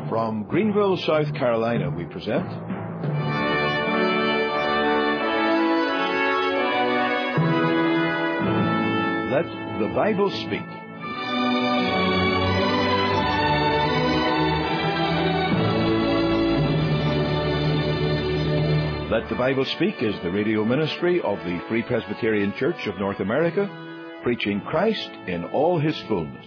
From Greenville, South Carolina, we present Let the Bible Speak. Let the Bible Speak is the radio ministry of the Free Presbyterian Church of North America, preaching Christ in all His fullness.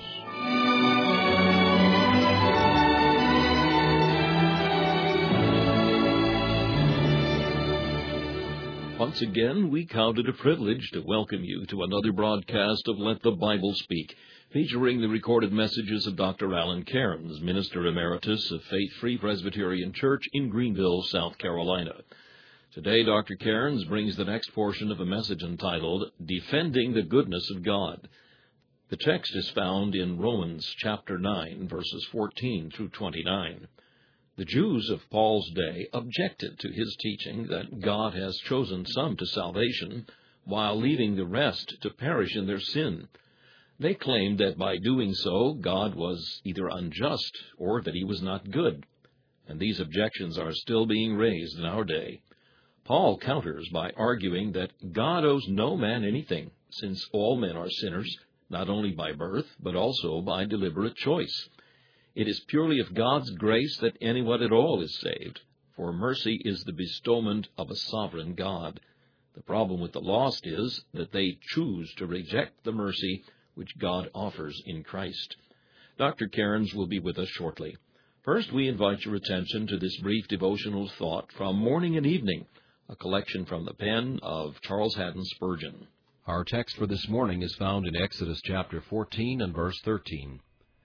Once again, we count it a privilege to welcome you to another broadcast of Let the Bible Speak, featuring the recorded messages of Dr. Alan Cairns, Minister Emeritus of Faith Free Presbyterian Church in Greenville, South Carolina. Today, Dr. Cairns brings the next portion of a message entitled, Defending the Goodness of God. The text is found in Romans chapter 9, verses 14 through 29. The Jews of Paul's day objected to his teaching that God has chosen some to salvation while leaving the rest to perish in their sin. They claimed that by doing so, God was either unjust or that He was not good, and these objections are still being raised in our day. Paul counters by arguing that God owes no man anything, since all men are sinners, not only by birth, but also by deliberate choice. It is purely of God's grace that anyone at all is saved, for mercy is the bestowment of a sovereign God. The problem with the lost is that they choose to reject the mercy which God offers in Christ. Dr. Cairns will be with us shortly. First, we invite your attention to this brief devotional thought from Morning and Evening, a collection from the pen of Charles Haddon Spurgeon. Our text for this morning is found in Exodus chapter 14 and verse 13.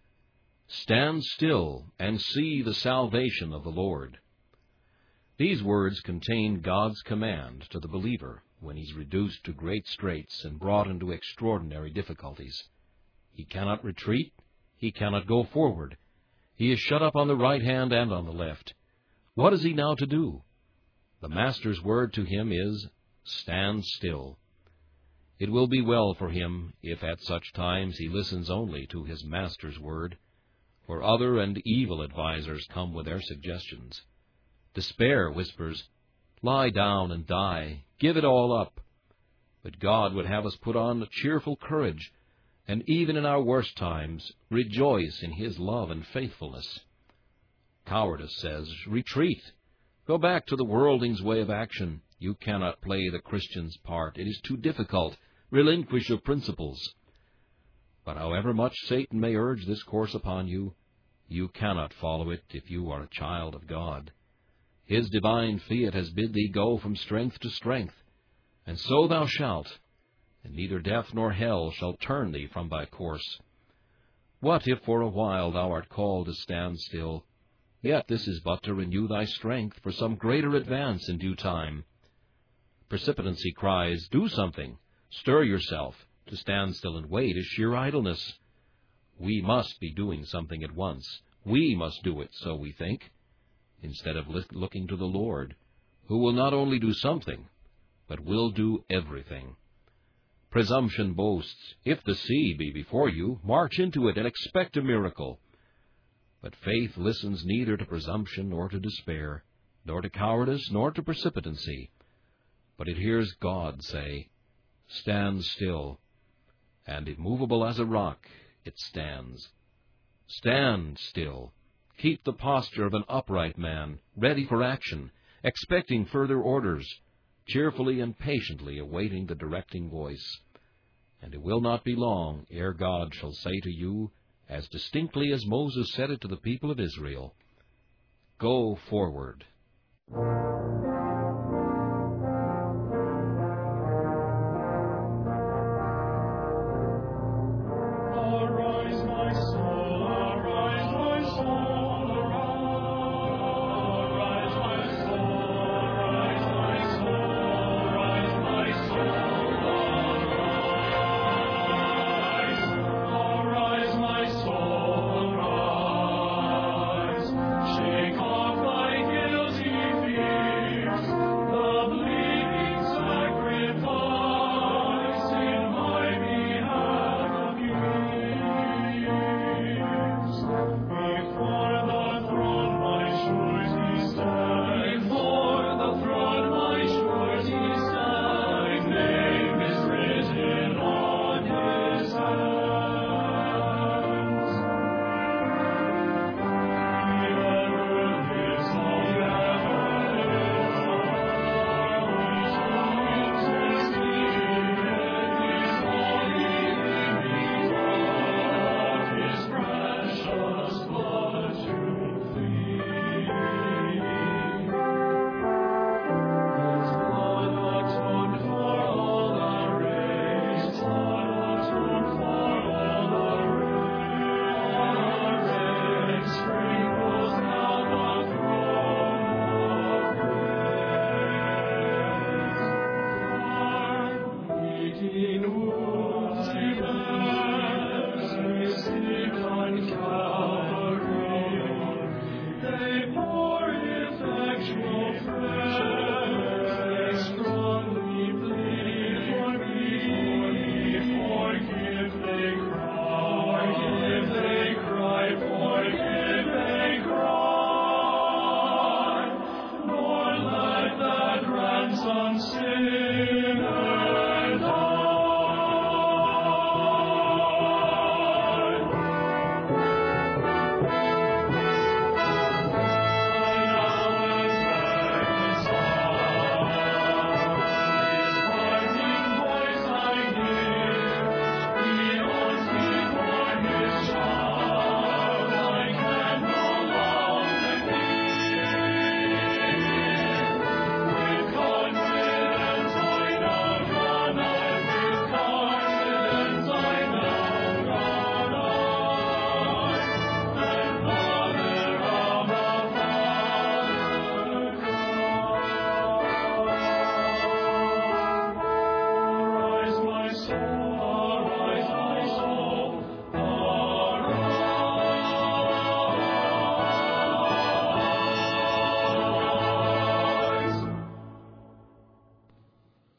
Stand still and see the salvation of the Lord. These words contain God's command to the believer when he's reduced to great straits and brought into extraordinary difficulties. He cannot retreat. He cannot go forward. He is shut up on the right hand and on the left. What is he now to do? The Master's word to him is, stand still. It will be well for him if at such times he listens only to his Master's word, for other and evil advisers come with their suggestions. Despair whispers, lie down and die, give it all up. But God would have us put on a cheerful courage, and even in our worst times, rejoice in His love and faithfulness. Cowardice says, retreat. Go back to the worldling's way of action. You cannot play the Christian's part. It is too difficult. Relinquish your principles. But however much Satan may urge this course upon you, you cannot follow it if you are a child of God. His divine fiat has bid thee go from strength to strength, and so thou shalt, and neither death nor hell shall turn thee from thy course. What if for a while thou art called to stand still? Yet this is but to renew thy strength for some greater advance in due time. Precipitancy cries, do something, stir yourself. To stand still and wait is sheer idleness. We must be doing something at once. We must do it, so we think, instead of looking to the Lord, who will not only do something, but will do everything. Presumption boasts, if the sea be before you, march into it and expect a miracle. But faith listens neither to presumption nor to despair, nor to cowardice nor to precipitancy, but it hears God say, stand still. And immovable as a rock, it stands. Stand still. Keep the posture of an upright man, ready for action, expecting further orders, cheerfully and patiently awaiting the directing voice. And it will not be long ere God shall say to you, as distinctly as Moses said it to the people of Israel, go forward. Shake off thy guilty fear.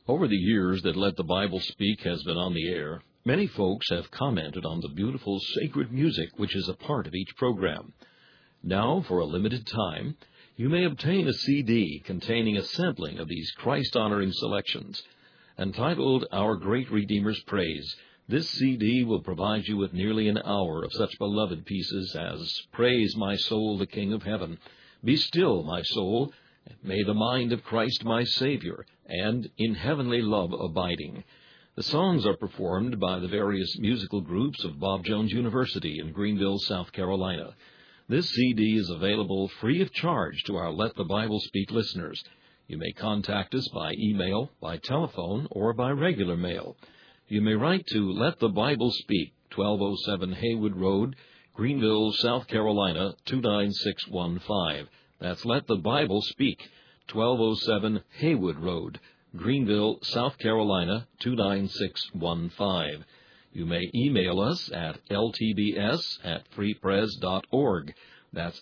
Over the years that Let the Bible Speak has been on the air, many folks have commented on the beautiful sacred music which is a part of each program. Now, for a limited time, you may obtain a CD containing a sampling of these Christ-honoring selections. Entitled Our Great Redeemer's Praise, this CD will provide you with nearly an hour of such beloved pieces as Praise My Soul, the King of Heaven, Be Still, My Soul, May the Mind of Christ my Savior, and In Heavenly Love Abiding. The songs are performed by the various musical groups of Bob Jones University in Greenville, South Carolina. This CD is available free of charge to our Let the Bible Speak listeners. You may contact us by email, by telephone, or by regular mail. You may write to Let the Bible Speak, 1207 Haywood Road, Greenville, South Carolina, 29615. That's Let the Bible Speak, 1207 Haywood Road, Greenville, South Carolina, 29615. You may email us at ltbs@freepres.org. That's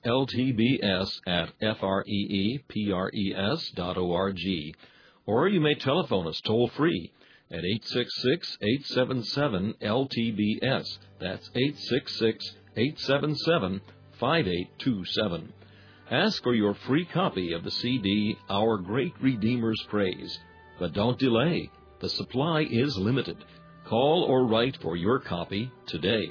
ltbs@freepres.org. Or you may telephone us toll-free at 866-877-LTBS. That's 866-877-5827. Ask for your free copy of the CD, Our Great Redeemer's Praise. But don't delay. The supply is limited. Call or write for your copy today.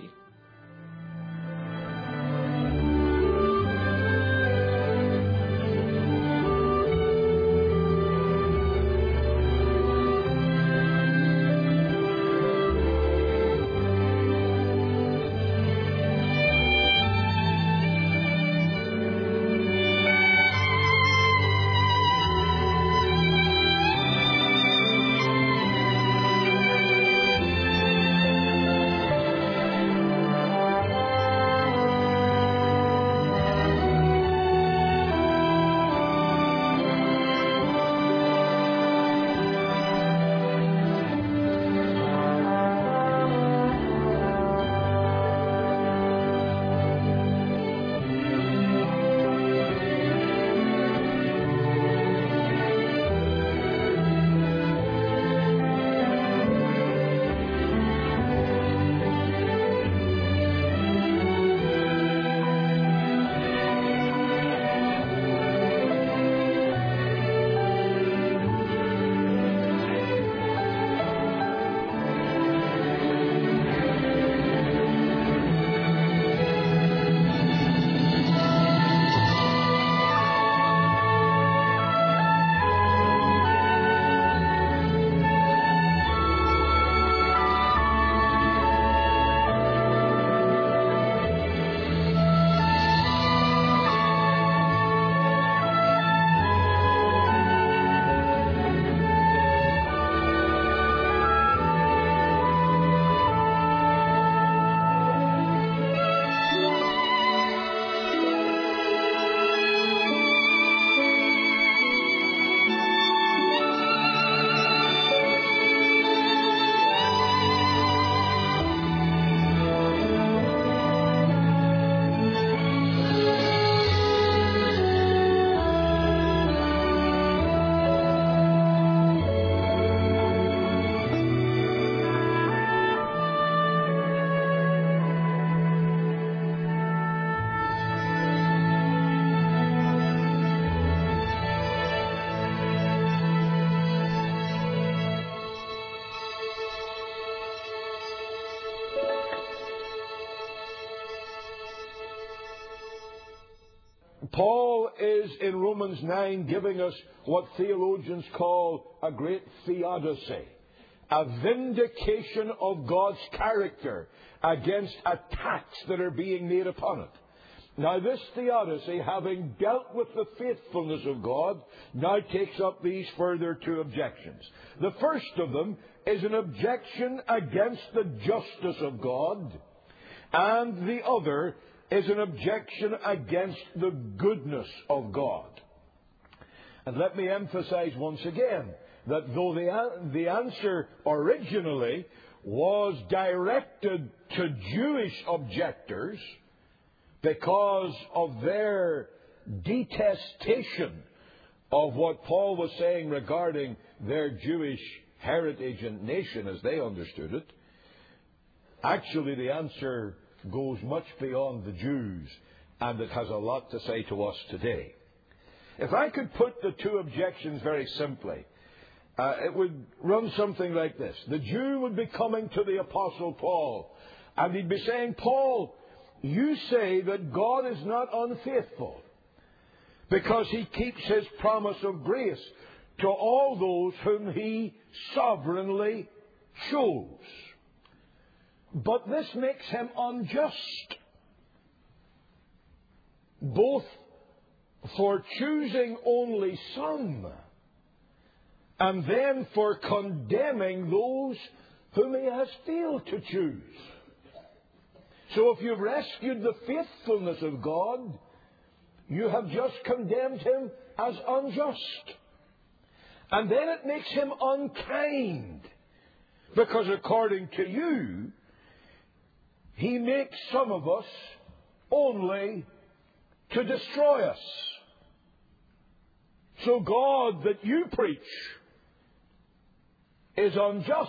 Paul is in Romans 9 giving us what theologians call a great theodicy, a vindication of God's character against attacks that are being made upon it. Now this theodicy, having dealt with the faithfulness of God, now takes up these further two objections. The first of them is an objection against the justice of God, and the other is an objection against the goodness of God. And let me emphasize once again that though the answer originally was directed to Jewish objectors because of their detestation of what Paul was saying regarding their Jewish heritage and nation as they understood it. Actually, the answer goes much beyond the Jews, and it has a lot to say to us today. If I could put the two objections very simply, it would run something like this. The Jew would be coming to the Apostle Paul, and he'd be saying, Paul, you say that God is not unfaithful because he keeps his promise of grace to all those whom he sovereignly chose. But this makes him unjust, both for choosing only some and then for condemning those whom he has failed to choose. So if you've rescued the faithfulness of God, you have just condemned him as unjust. And then it makes him unkind, because according to you, he makes some of us only to destroy us. So God that you preach is unjust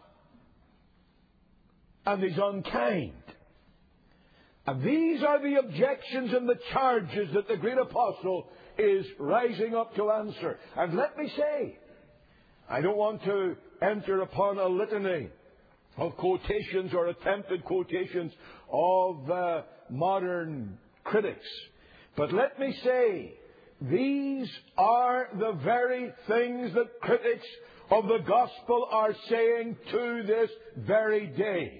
and is unkind. And these are the objections and the charges that the great apostle is rising up to answer. And let me say, I don't want to enter upon a litany of quotations or attempted quotations of modern critics. But let me say, these are the very things that critics of the gospel are saying to this very day.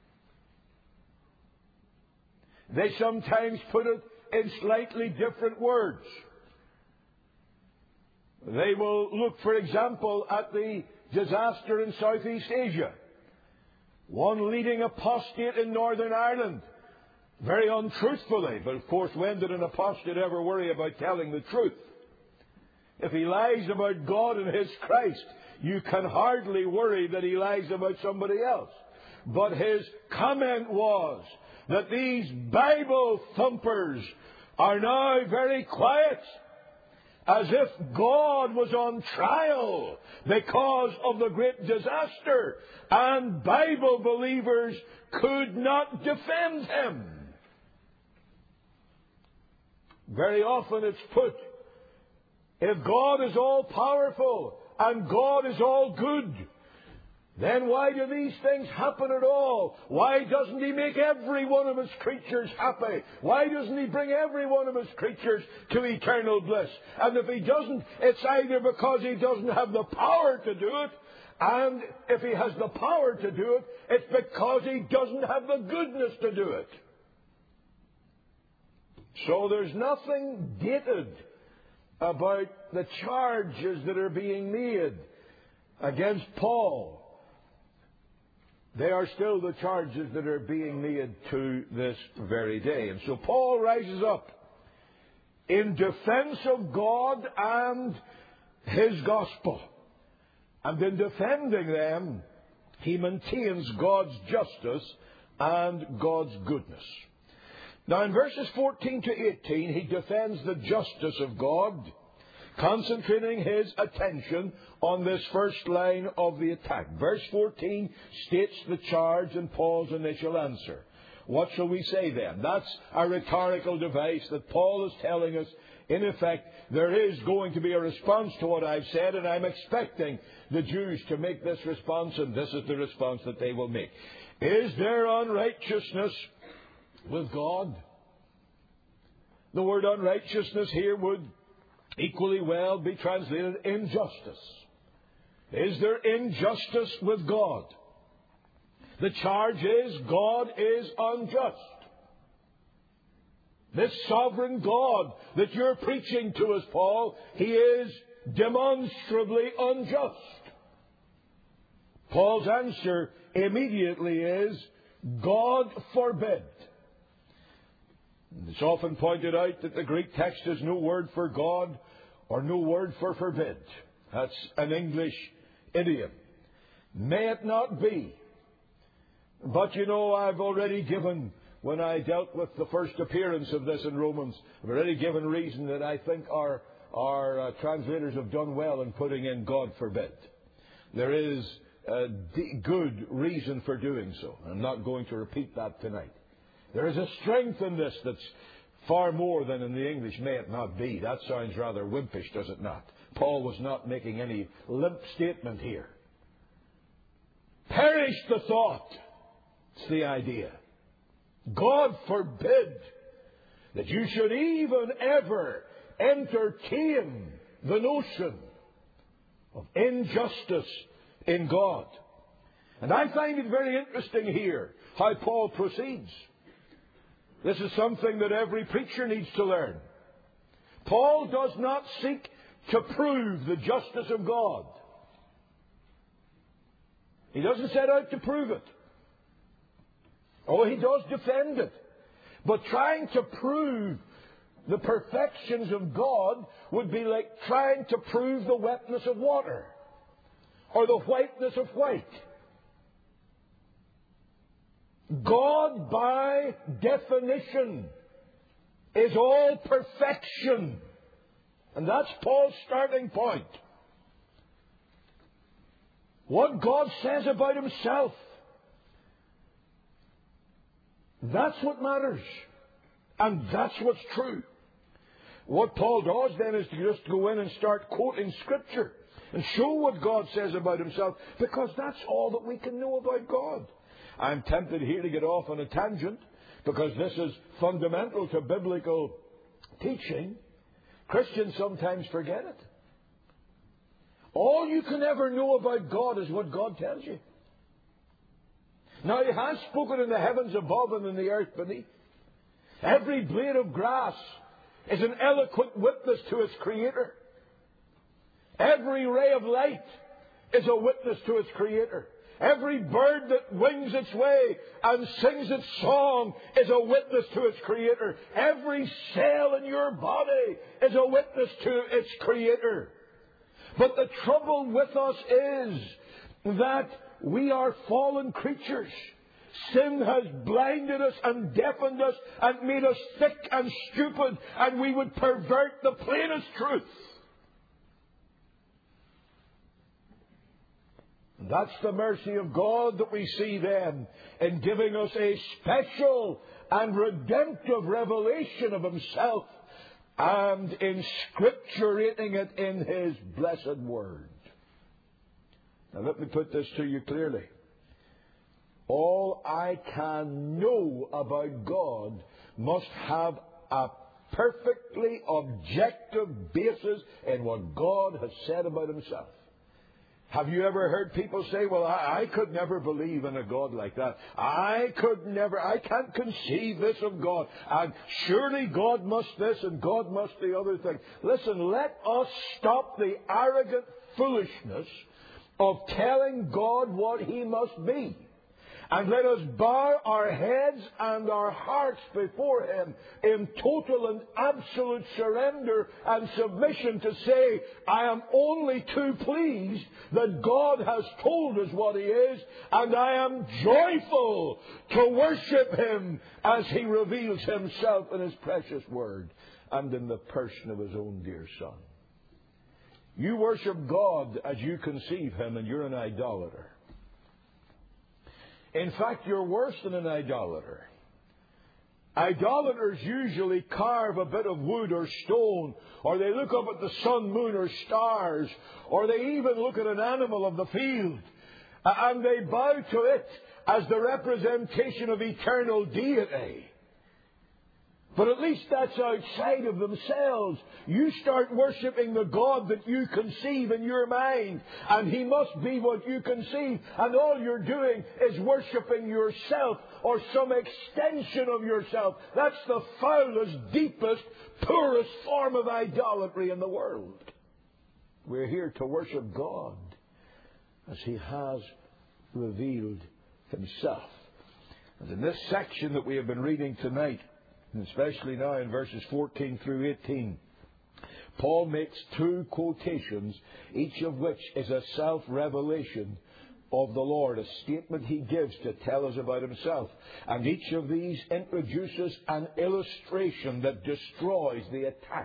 They sometimes put it in slightly different words. They will look, for example, at the disaster in Southeast Asia. One leading apostate in Northern Ireland, very untruthfully. But of course, when did an apostate ever worry about telling the truth? If he lies about God and his Christ, you can hardly worry that he lies about somebody else. But his comment was that these Bible thumpers are now very quiet, as if God was on trial because of the great disaster, and Bible believers could not defend him. Very often it's put, if God is all powerful and God is all good, then why do these things happen at all? Why doesn't he make every one of his creatures happy? Why doesn't he bring every one of his creatures to eternal bliss? And if he doesn't, it's either because he doesn't have the power to do it, and if he has the power to do it, it's because he doesn't have the goodness to do it. So there's nothing dated about the charges that are being made against Paul. They are still the charges that are being made to this very day. And so Paul rises up in defense of God and his gospel. And in defending them, he maintains God's justice and God's goodness. Now in verses 14 to 18, he defends the justice of God, concentrating his attention on this first line of the attack. Verse 14 states the charge and Paul's initial answer. What shall we say then? That's a rhetorical device that Paul is telling us. In effect, there is going to be a response to what I've said, and I'm expecting the Jews to make this response, and this is the response that they will make. Is there unrighteousness with God? The word unrighteousness here would equally well be translated injustice. Is there injustice with God? The charge is God is unjust. This sovereign God that you're preaching to us, Paul, he is demonstrably unjust. Paul's answer immediately is, God forbid. It's often pointed out that the Greek text has no word for God or no word for forbid. That's an English idiom. May it not be. But you know, I've already given, when I dealt with the first appearance of this in Romans, I've already given reason that I think our translators have done well in putting in God forbid. there is a good reason for doing so. I'm not going to repeat that tonight. There is a strength in this that's far more than in the English. May it not be. That sounds rather wimpish, does it not? Paul was not making any limp statement here. Perish the thought. It's the idea. God forbid that you should even ever entertain the notion of injustice in God. And I find it very interesting here how Paul proceeds. This is something that every preacher needs to learn. Paul does not seek to prove the justice of God. He doesn't set out to prove it. Oh, he does defend it. But trying to prove the perfections of God would be like trying to prove the wetness of water or the whiteness of white. God, by definition, is all perfection. And that's Paul's starting point. What God says about himself, that's what matters. And that's what's true. What Paul does then is to just go in and start quoting Scripture and show what God says about himself, because that's all that we can know about God. I'm tempted here to get off on a tangent, because this is fundamental to biblical teaching. Christians sometimes forget it. All you can ever know about God is what God tells you. Now, He has spoken in the heavens above and in the earth beneath. Every blade of grass is an eloquent witness to its Creator. Every ray of light is a witness to its Creator. Every bird that wings its way and sings its song is a witness to its Creator. Every cell in your body is a witness to its Creator. But the trouble with us is that we are fallen creatures. Sin has blinded us and deafened us and made us thick and stupid, and we would pervert the plainest truth. That's the mercy of God that we see then in giving us a special and redemptive revelation of Himself, and in scripturating it in His blessed Word. Now let me put this to you clearly. All I can know about God must have a perfectly objective basis in what God has said about Himself. Have you ever heard people say, well, I could never believe in a God like that. I can't conceive this of God. And surely God must this and God must the other thing. Listen, let us stop the arrogant foolishness of telling God what He must be. And let us bow our heads and our hearts before Him in total and absolute surrender and submission to say, I am only too pleased that God has told us what He is, and I am joyful to worship Him as He reveals Himself in His precious Word and in the person of His own dear Son. You worship God as you conceive Him, and you're an idolater. In fact, you're worse than an idolater. Idolaters usually carve a bit of wood or stone, or they look up at the sun, moon, or stars, or they even look at an animal of the field, and they bow to it as the representation of eternal deity. But at least that's outside of themselves. You start worshipping the God that you conceive in your mind, and He must be what you conceive, and all you're doing is worshipping yourself or some extension of yourself. That's the foulest, deepest, poorest form of idolatry in the world. We're here to worship God as He has revealed Himself. And in this section that we have been reading tonight, and especially now in verses 14 through 18, Paul makes two quotations, each of which is a self-revelation of the Lord, a statement He gives to tell us about Himself. And each of these introduces an illustration that destroys the attack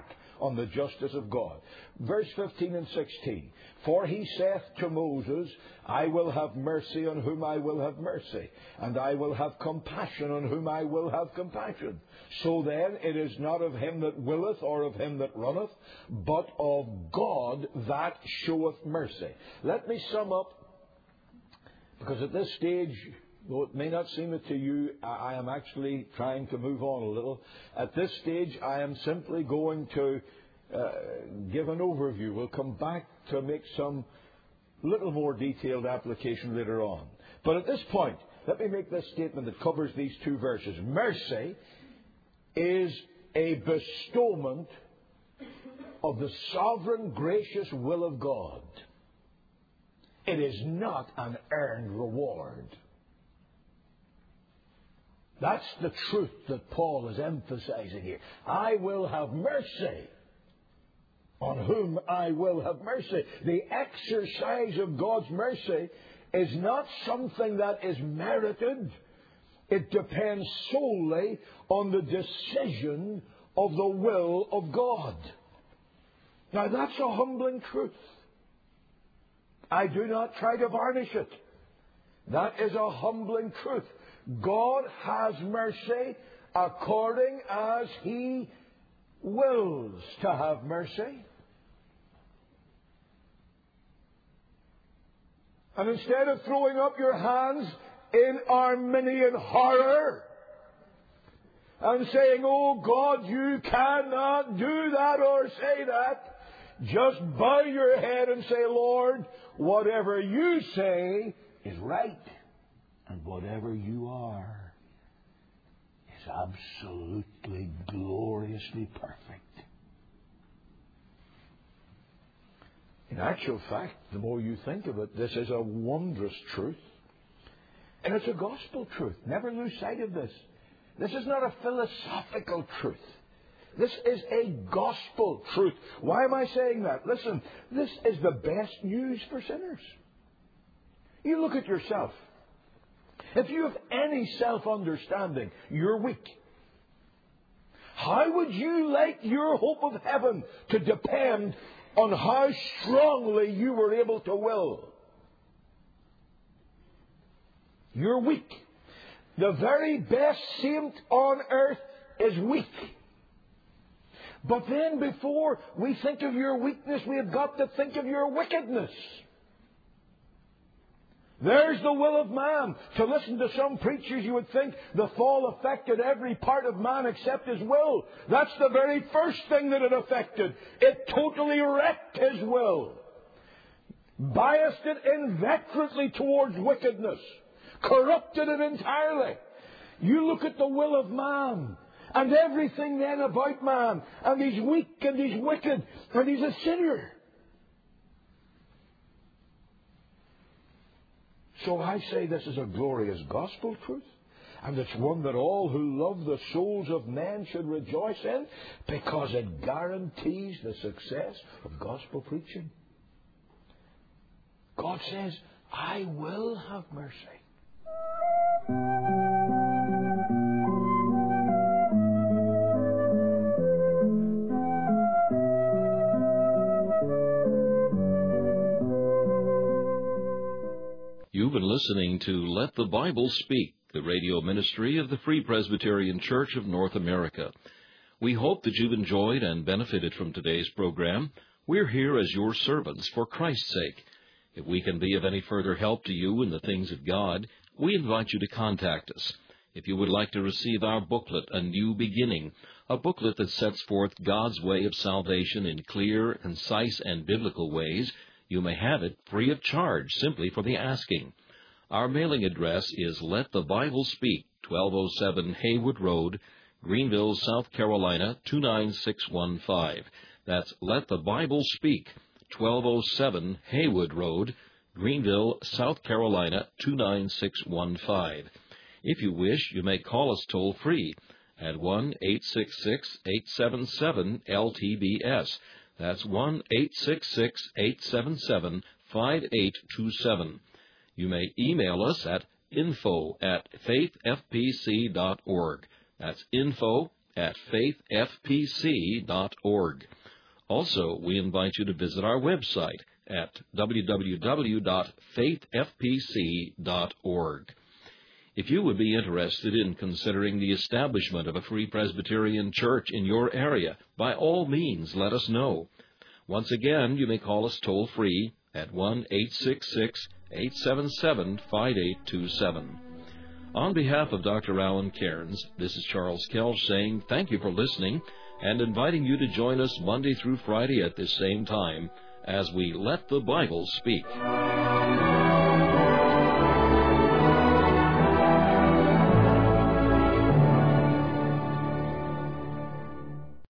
on the justice of God. Verse 15 and 16. For he saith to Moses, I will have mercy on whom I will have mercy, and I will have compassion on whom I will have compassion. So then it is not of him that willeth or of him that runneth, but of God that showeth mercy. Let me sum up, because at this stage, though it may not seem it to you, I am actually trying to move on a little. At this stage, I am simply going to give an overview. We'll come back to make some little more detailed application later on. But at this point, let me make this statement that covers these two verses. Mercy is a bestowment of the sovereign, gracious will of God. It is not an earned reward. That's the truth that Paul is emphasizing here. I will have mercy on whom I will have mercy. The exercise of God's mercy is not something that is merited. It depends solely on the decision of the will of God. Now that's a humbling truth. I do not try to varnish it. That is a humbling truth. God has mercy according as He wills to have mercy. And instead of throwing up your hands in Arminian horror and saying, oh God, you cannot do that or say that, just bow your head and say, Lord, whatever you say is right, and whatever you are is absolutely, gloriously perfect. In actual fact, the more you think of it, this is a wondrous truth. And it's a gospel truth. Never lose sight of this. This is not a philosophical truth. This is a gospel truth. Why am I saying that? Listen, this is the best news for sinners. You look at yourself. If you have any self-understanding, you're weak. How would you like your hope of heaven to depend on how strongly you were able to will? You're weak. The very best saint on earth is weak. But then before we think of your weakness, we have got to think of your wickedness. There's the will of man. To listen to some preachers, you would think the fall affected every part of man except his will. That's the very first thing that it affected. It totally wrecked his will. Biased it inveterately towards wickedness. Corrupted it entirely. You look at the will of man and everything then about man, and he's weak and he's wicked and he's a sinner. So I say this is a glorious gospel truth, and it's one that all who love the souls of men should rejoice in, because it guarantees the success of gospel preaching. God says, I will have mercy. You've been listening to Let the Bible Speak, the radio ministry of the Free Presbyterian Church of North America. We hope that you've enjoyed and benefited from today's program. We're here as your servants for Christ's sake. If we can be of any further help to you in the things of God, we invite you to contact us. If you would like to receive our booklet, A New Beginning, a booklet that sets forth God's way of salvation in clear, concise, and biblical ways, you may have it free of charge, simply for the asking. Our mailing address is Let the Bible Speak, 1207 Haywood Road, Greenville, South Carolina, 29615. That's Let the Bible Speak, 1207 Haywood Road, Greenville, South Carolina, 29615. If you wish, you may call us toll-free at 1-866-877-LTBS. That's 1-866-877-5827. You may email us at info@faithfpc.org. That's info@faithfpc.org. Also, we invite you to visit our website at www.faithfpc.org. If you would be interested in considering the establishment of a Free Presbyterian Church in your area, by all means, let us know. Once again, you may call us toll-free at 1-866-877-5827. On behalf of Dr. Alan Cairns, this is Charles Kelch saying thank you for listening and inviting you to join us Monday through Friday at this same time as we Let the Bible Speak.